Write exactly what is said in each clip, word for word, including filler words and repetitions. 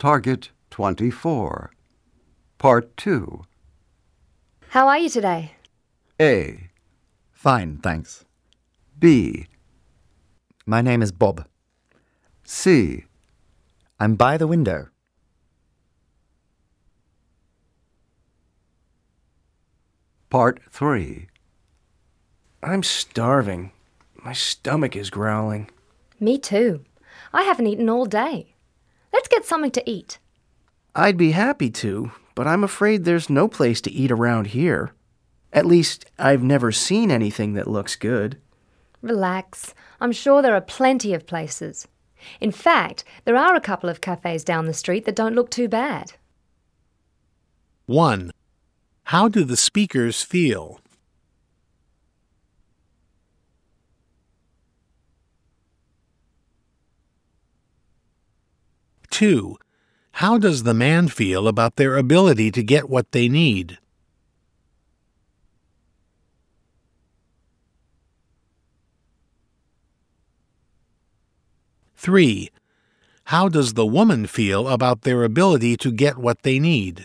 Target twenty-four. Part two. How are you today? A. Fine, thanks. B. My name is Bob. C. I'm by the window. Part three. I'm starving. My stomach is growling. Me too. I haven't eaten all day. Let's get something to eat. I'd be happy to, but I'm afraid there's no place to eat around here. At least, I've never seen anything that looks good. Relax. I'm sure there are plenty of places. In fact, there are a couple of cafes down the street that don't look too bad. one. How do the speakers feel? two. How does the man feel about their ability to get what they need? three. How does the woman feel about their ability to get what they need?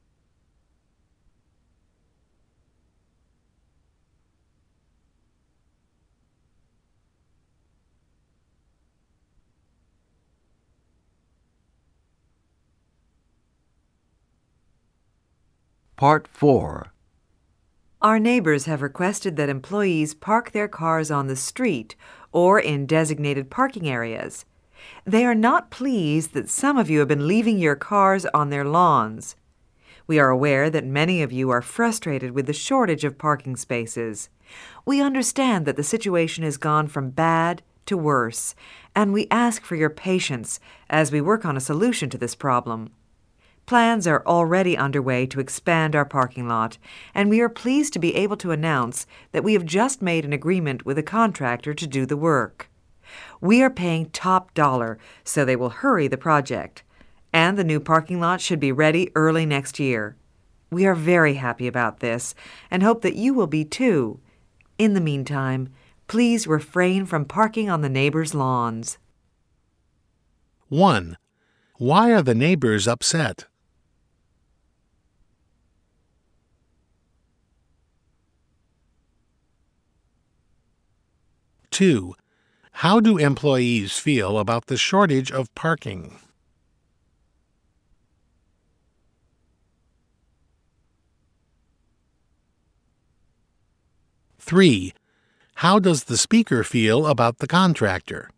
Part four. Our neighbors have requested that employees park their cars on the street or in designated parking areas. They are not pleased that some of you have been leaving your cars on their lawns. We are aware that many of you are frustrated with the shortage of parking spaces. We understand that the situation has gone from bad to worse, and we ask for your patience as we work on a solution to this problem. Plans are already underway to expand our parking lot, and we are pleased to be able to announce that we have just made an agreement with a contractor to do the work. We are paying top dollar, so they will hurry the project, and the new parking lot should be ready early next year. We are very happy about this and hope that you will be too. In the meantime, please refrain from parking on the neighbors' lawns. one. Why are the neighbors upset? two. How do employees feel about the shortage of parking? three. How does the speaker feel about the contractor?